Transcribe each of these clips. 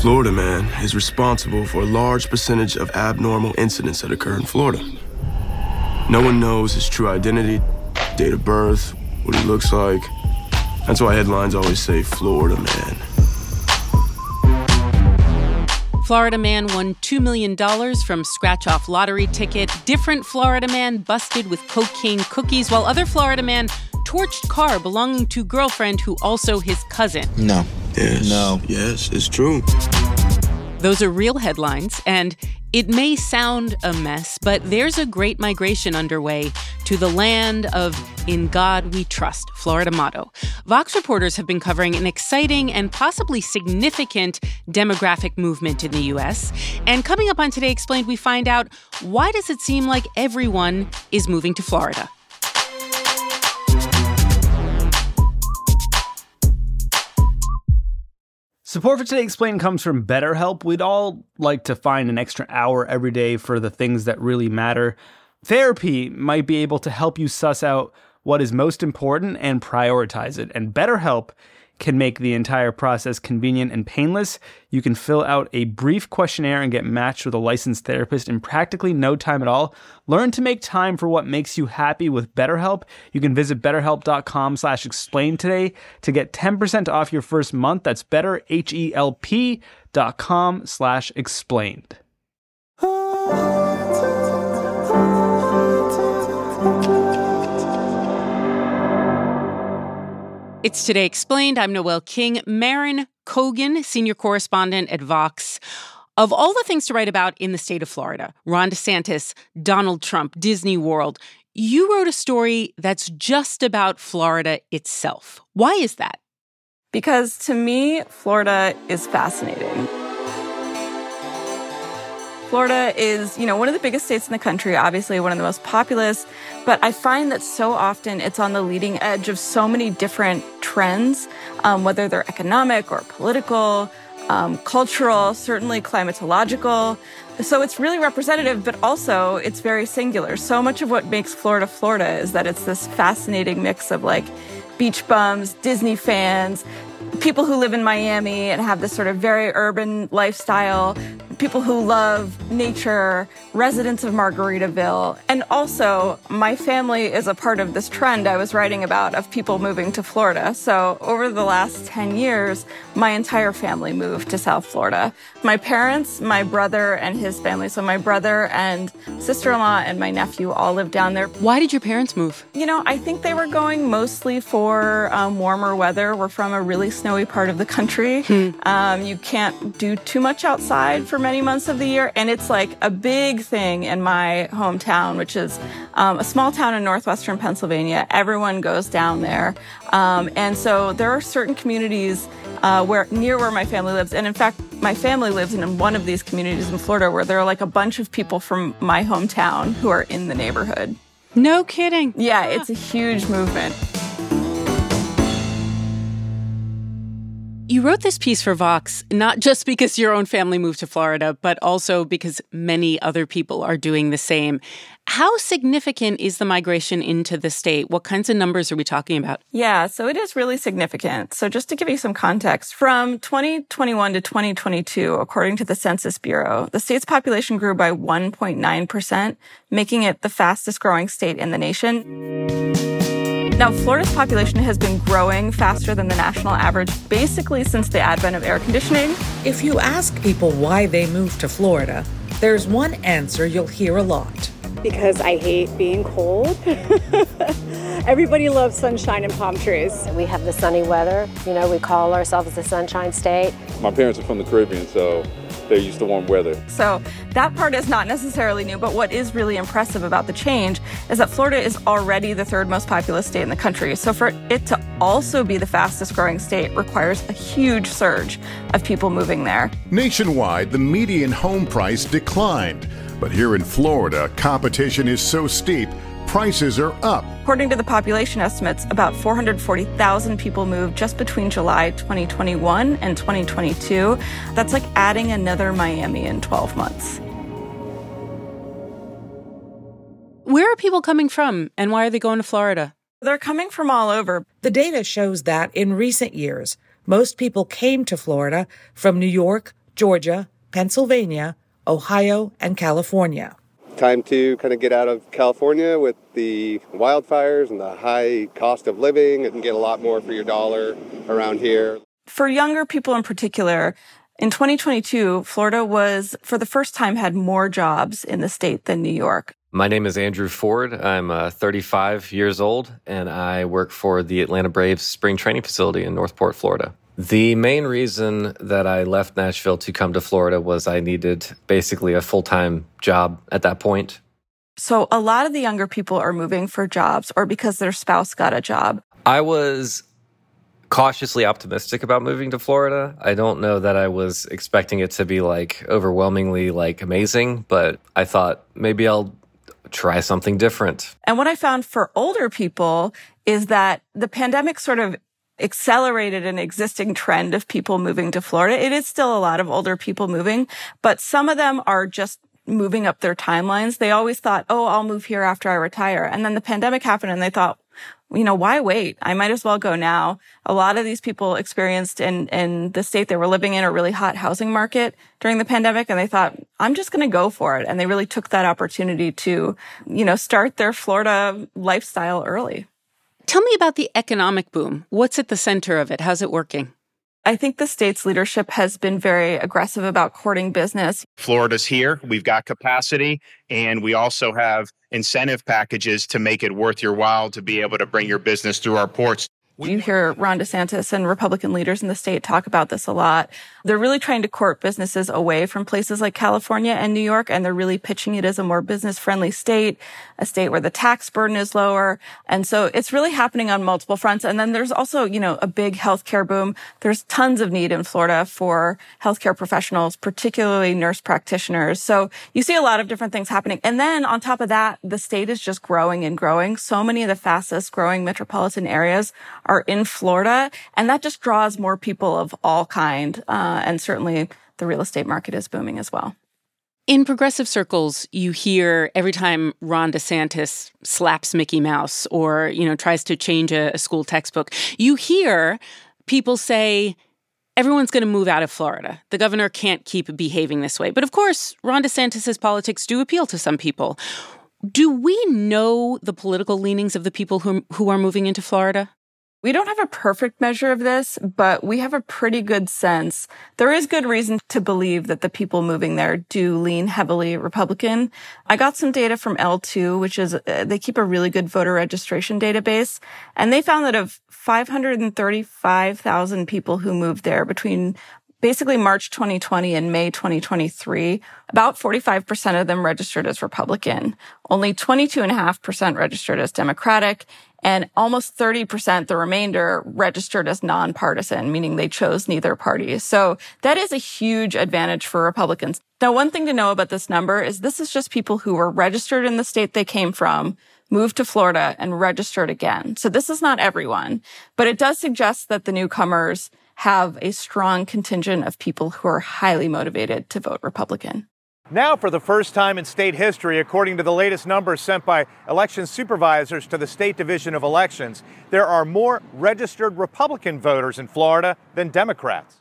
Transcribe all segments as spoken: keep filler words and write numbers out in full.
Florida man is responsible for a large percentage of abnormal incidents that occur in Florida. No one knows his true identity, date of birth, what he looks like. That's why headlines always say Florida man. Florida man won two million dollars from scratch-off lottery ticket. Different Florida man busted with cocaine cookies, while other Florida man torched car belonging to girlfriend who also his cousin. No. Yes. No. Yes, it's true. Those are real headlines, and it may sound a mess, but there's a great migration underway to the land of In God We Trust, Florida motto. Vox reporters have been covering an exciting and possibly significant demographic movement in the U S. And coming up on Today Explained, we find out, why does it seem like everyone is moving to Florida? Support for Today Explained comes from BetterHelp. We'd all like to find an extra hour every day for the things that really matter. Therapy might be able to help you suss out what is most important and prioritize it. And BetterHelp can make the entire process convenient and painless. You can fill out a brief questionnaire and get matched with a licensed therapist in practically no time at all. Learn to make time for what makes you happy with BetterHelp. You can visit betterhelp.com slash explain today to get ten percent off your first month. That's betterhelp.com slash explained. It's Today Explained. I'm Noelle King. Maren Cogan, senior correspondent at Vox. Of all the things to write about in the state of Florida, Ron DeSantis, Donald Trump, Disney World, you wrote a story that's just about Florida itself. Why is that? Because to me, Florida is fascinating. Florida is, you know, one of the biggest states in the country, obviously one of the most populous, but I find that so often it's on the leading edge of so many different trends, um, whether they're economic or political, um, cultural, certainly climatological. So it's really representative, but also it's very singular. So much of what makes Florida Florida is that it's this fascinating mix of like beach bums, Disney fans, people who live in Miami and have this sort of very urban lifestyle, people who love nature, residents of Margaritaville. And also, my family is a part of this trend I was writing about of people moving to Florida. So over the last ten years, my entire family moved to South Florida. My parents, my brother and his family. So my brother and sister-in-law and my nephew all live down there. Why did your parents move? You know, I think they were going mostly for um, warmer weather. We're from a really snowy part of the country. Hmm. Um, you can't do too much outside for many months of the year. And it's like a big thing in my hometown, which is um, a small town in northwestern Pennsylvania. Everyone goes down there. Um, and so there are certain communities uh, where near where my family lives. And in fact, my family lives in one of these communities in Florida where there are like a bunch of people from my hometown who are in the neighborhood. No kidding. Yeah, it's a huge movement. You wrote this piece for Vox, not just because your own family moved to Florida, but also because many other people are doing the same. How significant is the migration into the state? What kinds of numbers are we talking about? Yeah, so it is really significant. So just to give you some context, from twenty twenty-one to twenty twenty-two, according to the Census Bureau, the state's population grew by one point nine percent, making it the fastest growing state in the nation. Now, Florida's population has been growing faster than the national average basically since the advent of air conditioning. If you ask people why they moved to Florida, there's one answer you'll hear a lot. Because I hate being cold. Everybody loves sunshine and palm trees. We have the sunny weather. You know, we call ourselves the Sunshine State. My parents are from the Caribbean, so they're used to warm weather. So that part is not necessarily new, but what is really impressive about the change is that Florida is already the third most populous state in the country. So for it to also be the fastest growing state requires a huge surge of people moving there. Nationwide, the median home price declined. But here in Florida, competition is so steep, prices are up. According to the population estimates, about four hundred forty thousand people moved just between July twenty twenty-one and twenty twenty-two. That's like adding another Miami in twelve months. Where are people coming from, and why are they going to Florida? They're coming from all over. The data shows that in recent years, most people came to Florida from New York, Georgia, Pennsylvania, Ohio, and California. Time to kind of get out of California with the wildfires and the high cost of living and get a lot more for your dollar around here. For younger people in particular, in twenty twenty-two, Florida was, for the first time, had more jobs in the state than New York. My name is Andrew Ford. I'm uh, thirty-five years old, and I work for the Atlanta Braves spring training facility in Northport, Florida. The main reason that I left Nashville to come to Florida was I needed basically a full-time job at that point. So a lot of the younger people are moving for jobs or because their spouse got a job. I was cautiously optimistic about moving to Florida. I don't know that I was expecting it to be like overwhelmingly like amazing, but I thought maybe I'll try something different. And what I found for older people is that the pandemic sort of accelerated an existing trend of people moving to Florida. It is still a lot of older people moving, but some of them are just moving up their timelines. They always thought, oh, I'll move here after I retire. And then the pandemic happened and they thought, you know, why wait? I might as well go now. A lot of these people experienced in, in the state they were living in a really hot housing market during the pandemic. And they thought, I'm just going to go for it. And they really took that opportunity to, you know, start their Florida lifestyle early. Tell me about the economic boom. What's at the center of it? How's it working? I think the state's leadership has been very aggressive about courting business. Florida's here. We've got capacity, and we also have incentive packages to make it worth your while to be able to bring your business through our ports. You hear Ron DeSantis and Republican leaders in the state talk about this a lot. They're really trying to court businesses away from places like California and New York, and they're really pitching it as a more business-friendly state, a state where the tax burden is lower. And so it's really happening on multiple fronts. And then there's also, you know, a big healthcare boom. There's tons of need in Florida for healthcare professionals, particularly nurse practitioners. So you see a lot of different things happening. And then on top of that, the state is just growing and growing. So many of the fastest growing metropolitan areas are in Florida, and that just draws more people of all kind. Uh, and certainly the real estate market is booming as well. In progressive circles, you hear every time Ron DeSantis slaps Mickey Mouse or, you know, tries to change a, a school textbook, you hear people say, everyone's going to move out of Florida. The governor can't keep behaving this way. But of course, Ron DeSantis' politics do appeal to some people. Do we know the political leanings of the people who, who are moving into Florida? We don't have a perfect measure of this, but we have a pretty good sense. There is good reason to believe that the people moving there do lean heavily Republican. I got some data from L two, which is, uh, they keep a really good voter registration database. And they found that of five hundred thirty-five thousand people who moved there between basically March twenty twenty and May twenty twenty-three, about forty-five percent of them registered as Republican. Only twenty-two point five percent registered as Democratic. And almost thirty percent, the remainder, registered as nonpartisan, meaning they chose neither party. So that is a huge advantage for Republicans. Now, one thing to know about this number is this is just people who were registered in the state they came from, moved to Florida, and registered again. So this is not everyone, but it does suggest that the newcomers have a strong contingent of people who are highly motivated to vote Republican. Now, for the first time in state history, according to the latest numbers sent by election supervisors to the State Division of Elections, there are more registered Republican voters in Florida than Democrats.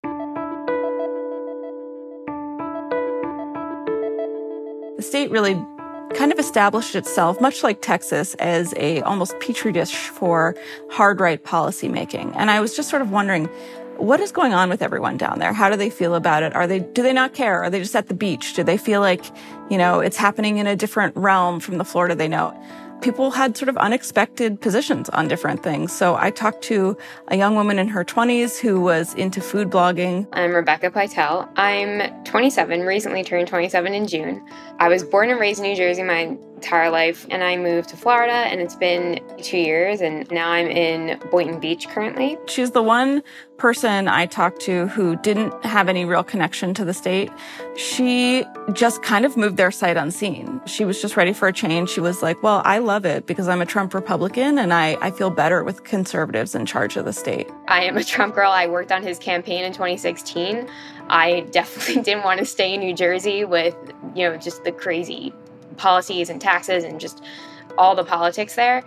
The state really kind of established itself, much like Texas, as a almost petri dish for hard right policy making. And I was just sort of wondering, what is going on with everyone down there? How do they feel about it? Are they, do they not care? Are they just at the beach? Do they feel like, you know, it's happening in a different realm from the Florida they know? People had sort of unexpected positions on different things. So I talked to a young woman in her twenties who was into food blogging. I'm Rebecca Pytel. I'm twenty-seven, recently turned twenty-seven in June. I was born and raised in New Jersey my entire life, and I moved to Florida, and it's been two years, and now I'm in Boynton Beach currently. She's the one person I talked to who didn't have any real connection to the state. She just kind of moved there sight unseen. She was just ready for a change. She was like, well, I love it because I'm a Trump Republican, and I, I feel better with conservatives in charge of the state. I am a Trump girl. I worked on his campaign in twenty sixteen. I definitely didn't want to stay in New Jersey with, you know, just the crazy policies and taxes and just all the politics there.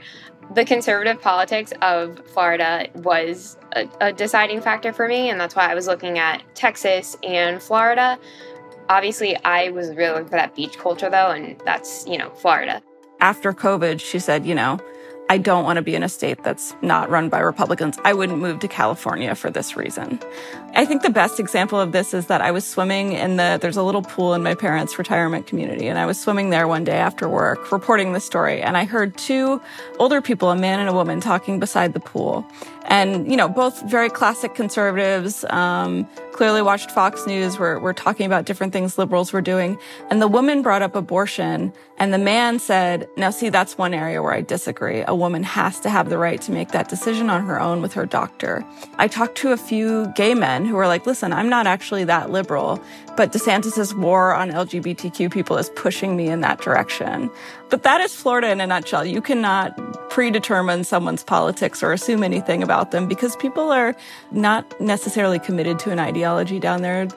The conservative politics of Florida was a, a deciding factor for me, and that's why I was looking at Texas and Florida. Obviously, I was really looking for that beach culture, though, and that's, you know, Florida. After COVID, she said, you know, I don't want to be in a state that's not run by Republicans. I wouldn't move to California for this reason. I think the best example of this is that I was swimming in the, there's a little pool in my parents' retirement community, and I was swimming there one day after work, reporting the story, and I heard two older people, a man and a woman, talking beside the pool. And, you know, both very classic conservatives, um, clearly watched Fox News, were, were talking about different things liberals were doing. And the woman brought up abortion, and the man said, now see, that's one area where I disagree. A woman has to have the right to make that decision on her own with her doctor. I talked to a few gay men who were like, listen, I'm not actually that liberal, but DeSantis's war on L G B T Q people is pushing me in that direction. But that is Florida in a nutshell. You cannot predetermine someone's politics or assume anything about them because people are not necessarily committed to an ideology down there.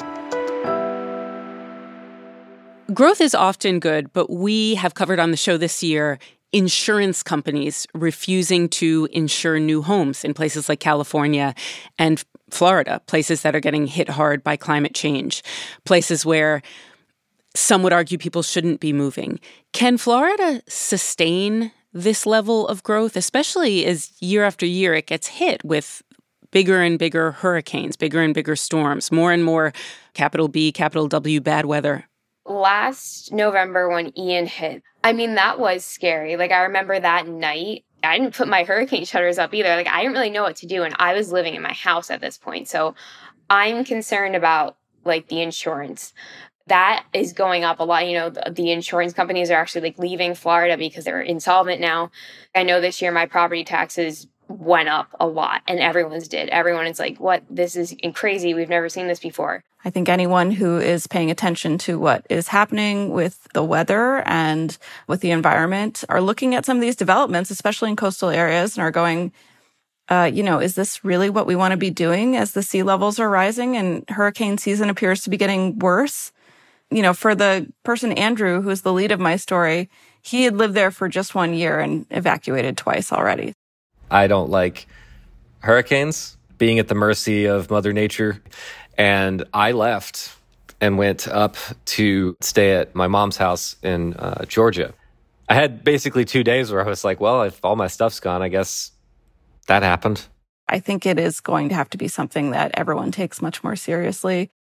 Growth is often good, but we have covered on the show this year insurance companies refusing to insure new homes in places like California and Florida, places that are getting hit hard by climate change, places where some would argue people shouldn't be moving. Can Florida sustain this level of growth, especially as year after year it gets hit with bigger and bigger hurricanes, bigger and bigger storms, more and more capital B, capital W bad weather? Last November when Ian hit, I mean, that was scary. Like, I remember that night, I didn't put my hurricane shutters up either. Like, I didn't really know what to do, and I was living in my house at this point. So I'm concerned about, like, the insurance. That is going up a lot. You know, the, the insurance companies are actually, like, leaving Florida because they're insolvent now. I know this year my property taxes went up a lot, and everyone's did. Everyone is like, what? This is crazy. We've never seen this before. I think anyone who is paying attention to what is happening with the weather and with the environment are looking at some of these developments, especially in coastal areas, and are going, uh, you know, is this really what we want to be doing as the sea levels are rising and hurricane season appears to be getting worse? You know, for the person, Andrew, who's the lead of my story, he had lived there for just one year and evacuated twice already. I don't like hurricanes, being at the mercy of Mother Nature. And I left and went up to stay at my mom's house in uh, Georgia. I had basically two days where I was like, well, if all my stuff's gone, I guess that happened. I think it is going to have to be something that everyone takes much more seriously.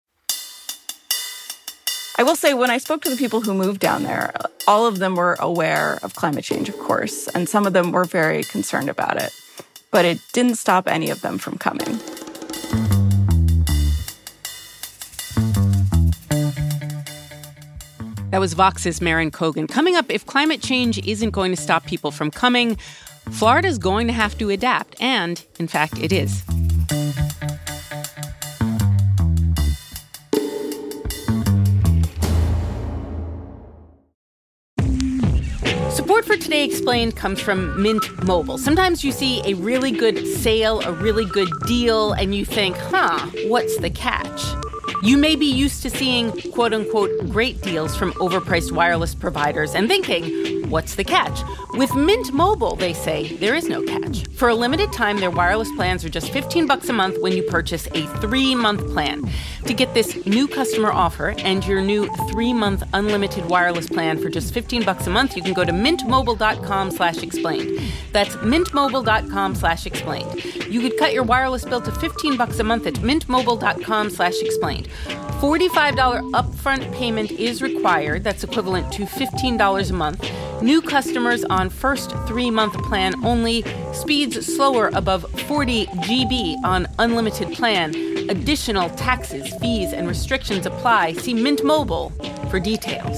I will say, when I spoke to the people who moved down there, all of them were aware of climate change, of course, and some of them were very concerned about it. But it didn't stop any of them from coming. That was Vox's Maren Cogan. Coming up, if climate change isn't going to stop people from coming, Florida's going to have to adapt. And, in fact, it is. Support for Today Explained comes from Mint Mobile. Sometimes you see a really good sale, a really good deal, and you think, huh, what's the catch? You may be used to seeing, quote-unquote, great deals from overpriced wireless providers and thinking, what's the catch? With Mint Mobile, they say, there is no catch. For a limited time, their wireless plans are just fifteen bucks a month when you purchase a three-month plan. To get this new customer offer and your new three-month unlimited wireless plan for just fifteen bucks a month, you can go to mintmobile.com slash explained. That's mintmobile.com slash explained. You could cut your wireless bill to fifteen bucks a month at mintmobile.com slash explained. forty-five dollars upfront payment is required. That's equivalent to fifteen dollars a month. New customers on first three-month plan only. Speeds slower above forty gigabytes on unlimited plan. Additional taxes, fees, and restrictions apply. See Mint Mobile for details.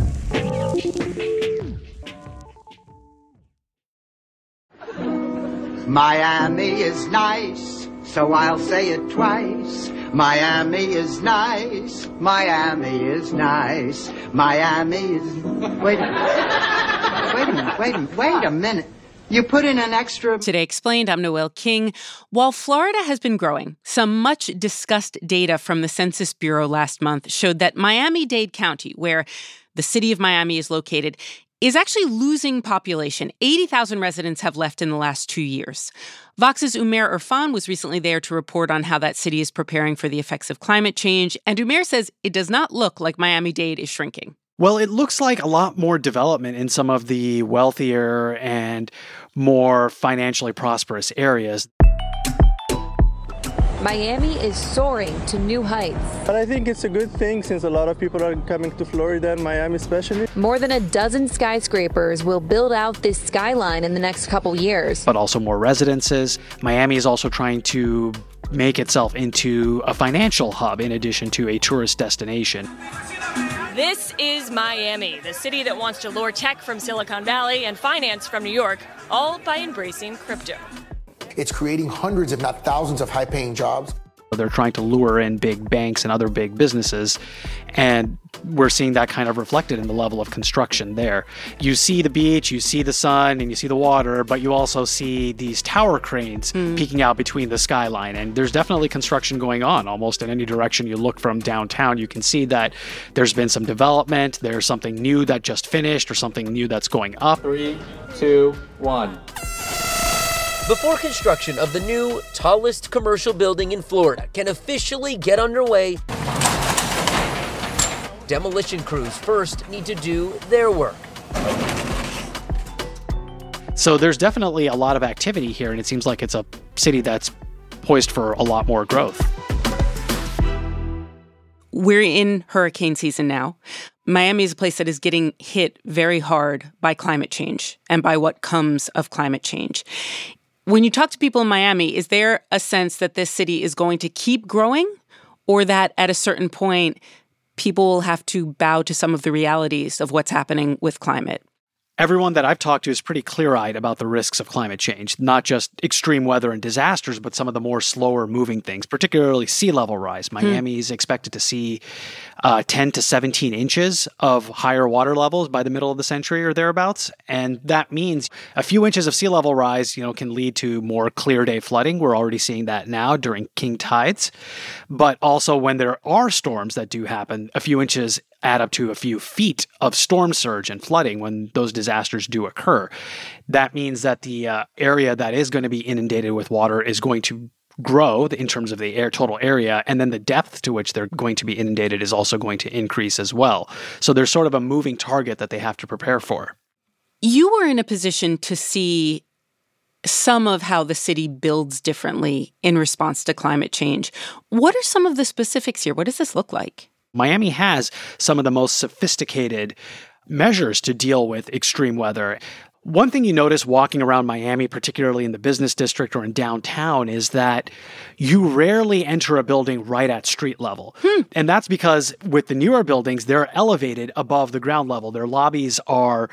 Miami is nice, so I'll say it twice. Miami is nice. Miami is nice. Miami is... Wait a minute. Wait a minute. Wait a minute. Wait a minute. You put in an extra... Today Explained, I'm Noelle King. While Florida has been growing, some much-discussed data from the Census Bureau last month showed that Miami-Dade County, where the city of Miami is located, is actually losing population. eighty thousand residents have left in the last two years. Vox's Umair Irfan was recently there to report on how that city is preparing for the effects of climate change. And Umair says it does not look like Miami-Dade is shrinking. Well, it looks like a lot more development in some of the wealthier and more financially prosperous areas. Miami is soaring to new heights. But I think it's a good thing since a lot of people are coming to Florida and Miami especially. More than a dozen skyscrapers will build out this skyline in the next couple years. But also more residences. Miami is also trying to make itself into a financial hub in addition to a tourist destination. This is Miami, the city that wants to lure tech from Silicon Valley and finance from New York, all by embracing crypto. It's creating hundreds, if not thousands, of high-paying jobs. They're trying to lure in big banks and other big businesses, and we're seeing that kind of reflected in the level of construction there. You see the beach, you see the sun, and you see the water, but you also see these tower cranes mm. peeking out between the skyline, and there's definitely construction going on almost in any direction you look from downtown. You can see that there's been some development, there's something new that just finished, or something new that's going up. Three, two, one. Before construction of the new, tallest commercial building in Florida can officially get underway, demolition crews first need to do their work. So there's definitely a lot of activity here, and it seems like it's a city that's poised for a lot more growth. We're in hurricane season now. Miami is a place that is getting hit very hard by climate change and by what comes of climate change. When you talk to people in Miami, is there a sense that this city is going to keep growing, or that at a certain point, people will have to bow to some of the realities of what's happening with climate? Everyone that I've talked to is pretty clear-eyed about the risks of climate change, not just extreme weather and disasters, but some of the more slower-moving things, particularly sea level rise. Miami hmm. is expected to see uh, ten to seventeen inches of higher water levels by the middle of the century or thereabouts, and that means a few inches of sea level rise, you know, can lead to more clear-day flooding. We're already seeing that now during king tides, but also when there are storms that do happen, a few inches add up to a few feet of storm surge and flooding when those disasters do occur. That means that the uh, area that is going to be inundated with water is going to grow in terms of the air total area, and then the depth to which they're going to be inundated is also going to increase as well. So there's sort of a moving target that they have to prepare for. You were in a position to see some of how the city builds differently in response to climate change. What are some of the specifics here? What does this look like? Miami has some of the most sophisticated measures to deal with extreme weather. One thing you notice walking around Miami, particularly in the business district or in downtown, is that you rarely enter a building right at street level. Hmm. And that's because with the newer buildings, they're elevated above the ground level. Their lobbies are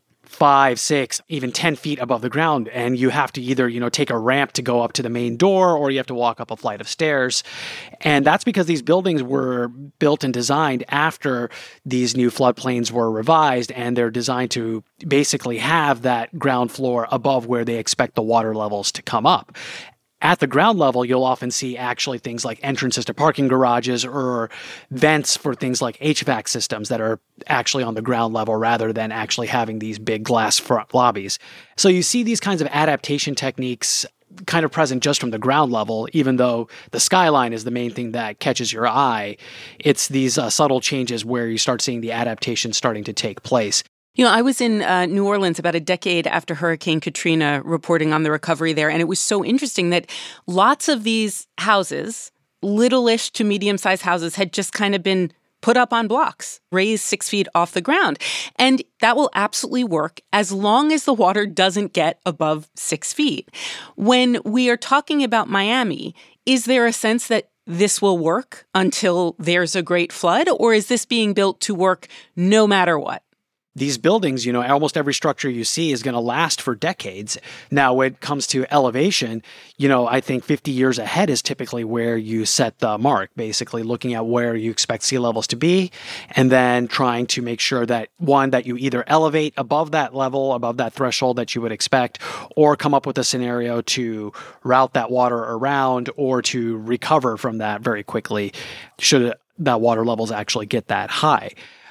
five, six, even ten feet above the ground. And you have to either, you know, take a ramp to go up to the main door, or you have to walk up a flight of stairs. And that's because these buildings were built and designed after these new floodplains were revised, and they're designed to basically have that ground floor above where they expect the water levels to come up. At the ground level, you'll often see actually things like entrances to parking garages or vents for things like H V A C systems that are actually on the ground level rather than actually having these big glass front lobbies. So you see these kinds of adaptation techniques kind of present just from the ground level, even though the skyline is the main thing that catches your eye. It's these uh, subtle changes where you start seeing the adaptation starting to take place. You know, I was in uh, New Orleans about a decade after Hurricane Katrina, reporting on the recovery there, and it was so interesting that lots of these houses, little-ish to medium-sized houses, had just kind of been put up on blocks, raised six feet off the ground. And that will absolutely work as long as the water doesn't get above six feet. When we are talking about Miami, is there a sense that this will work until there's a great flood, or is this being built to work no matter what? These buildings, you know, almost every structure you see is going to last for decades. Now, when it comes to elevation, you know, I think fifty years ahead is typically where you set the mark, basically looking at where you expect sea levels to be, and then trying to make sure that, one, that you either elevate above that level, above that threshold that you would expect, or come up with a scenario to route that water around or to recover from that very quickly, should that water levels actually get that high.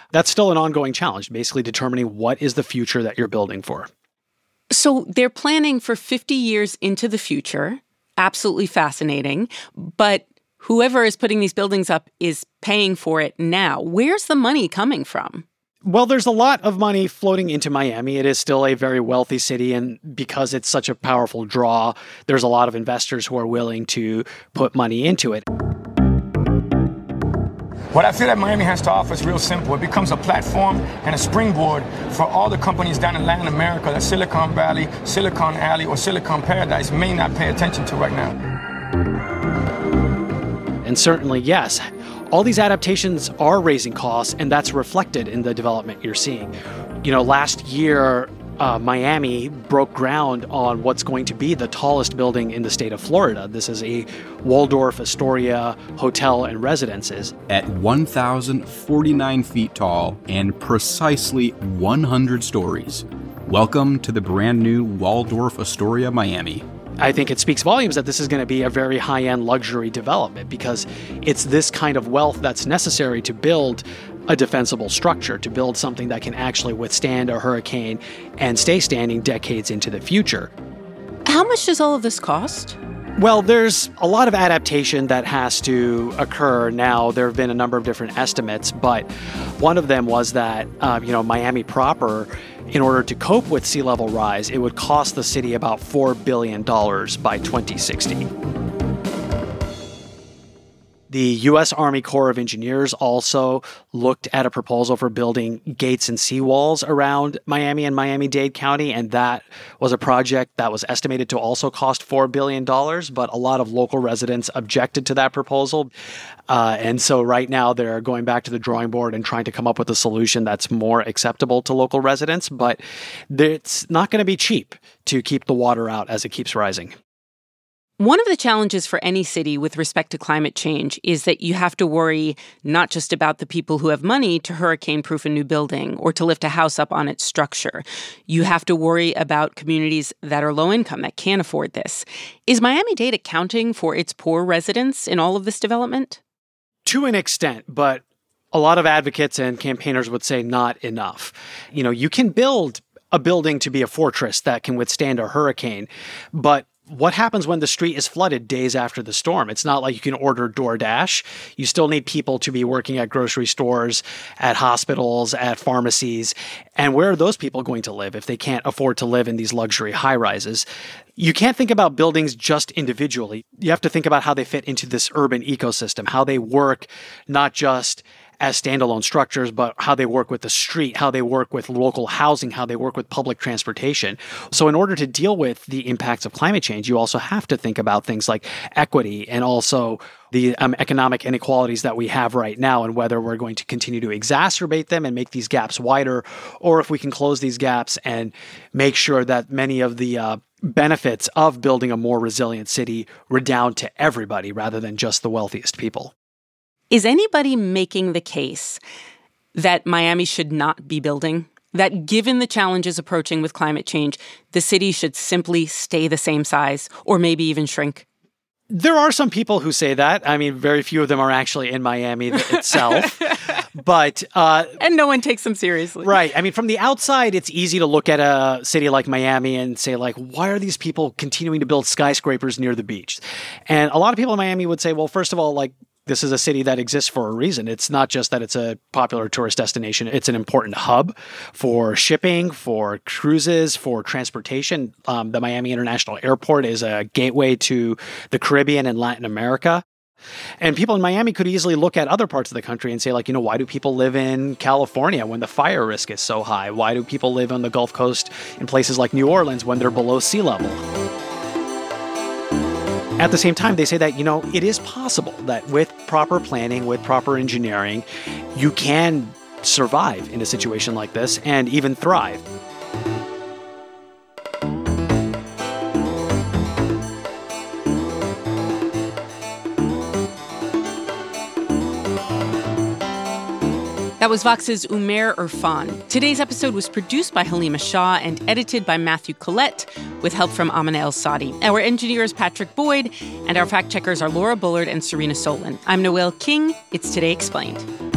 that's still an ongoing challenge, basically determining what is the future that you're building for. So they're planning for fifty years into the future. Absolutely fascinating. But whoever is putting these buildings up is paying for it now. Where's the money coming from? Well, there's a lot of money floating into Miami. It is still a very wealthy city, and because it's such a powerful draw, there's a lot of investors who are willing to put money into it. What I feel that Miami has to offer is real simple. It becomes a platform and a springboard for all the companies down in Latin America that Silicon Valley, Silicon Alley, or Silicon Paradise may not pay attention to right now. And certainly, yes, all these adaptations are raising costs, and that's reflected in the development you're seeing. You know, last year, uh, Miami broke ground on what's going to be the tallest building in the state of Florida. This is a Waldorf Astoria hotel and residences. At one thousand forty-nine feet tall and precisely one hundred stories. Welcome to the brand new Waldorf Astoria, Miami. I think it speaks volumes that this is going to be a very high-end luxury development because it's this kind of wealth that's necessary to build a defensible structure, to build something that can actually withstand a hurricane and stay standing decades into the future. How much does all of this cost? Well, there's a lot of adaptation that has to occur now. There have been a number of different estimates, but one of them was that, uh, you know, Miami proper, in order to cope with sea level rise, it would cost the city about four billion dollars by twenty sixty. The U S Army Corps of Engineers also looked at a proposal for building gates and seawalls around Miami and Miami-Dade County, and that was a project that was estimated to also cost four billion dollars, but a lot of local residents objected to that proposal. Uh, and so right now they're going back to the drawing board and trying to come up with a solution that's more acceptable to local residents, but it's not going to be cheap to keep the water out as it keeps rising. One of the challenges for any city with respect to climate change is that you have to worry not just about the people who have money to hurricane-proof a new building or to lift a house up on its structure. You have to worry about communities that are low income, that can't afford this. Is Miami-Dade accounting for its poor residents in all of this development? To an extent, but a lot of advocates and campaigners would say not enough. You know, you can build a building to be a fortress that can withstand a hurricane, but what happens when the street is flooded days after the storm? It's not like you can order DoorDash. You still need people to be working at grocery stores, at hospitals, at pharmacies. And where are those people going to live if they can't afford to live in these luxury high-rises? You can't think about buildings just individually. You have to think about how they fit into this urban ecosystem, how they work not just as standalone structures, but how they work with the street, how they work with local housing, how they work with public transportation. So in order to deal with the impacts of climate change, you also have to think about things like equity and also the um, economic inequalities that we have right now and whether we're going to continue to exacerbate them and make these gaps wider, or if we can close these gaps and make sure that many of the uh, benefits of building a more resilient city redound to everybody rather than just the wealthiest people. Is anybody making the case that Miami should not be building? That given the challenges approaching with climate change, the city should simply stay the same size or maybe even shrink? There are some people who say that. I mean, very few of them are actually in Miami itself. But uh, and no one takes them seriously. Right. I mean, from the outside, it's easy to look at a city like Miami and say, like, why are these people continuing to build skyscrapers near the beach? And a lot of people in Miami would say, well, first of all, like, this is a city that exists for a reason. It's not just that it's a popular tourist destination. It's an important hub for shipping, for cruises, for transportation. Um, the Miami International Airport is a gateway to the Caribbean and Latin America. And people in Miami could easily look at other parts of the country and say, like, you know, why do people live in California when the fire risk is so high? Why do people live on the Gulf Coast in places like New Orleans when they're below sea level? At the same time, they say that, you know, it is possible that with proper planning, with proper engineering, you can survive in a situation like this and even thrive. That was Vox's Umair Irfan. Today's episode was produced by Halima Shah and edited by Matthew Collette with help from Amina El-Sadi. Our engineer is Patrick Boyd, and our fact-checkers are Laura Bullard and Serena Solin. I'm Noelle King. It's Today Explained.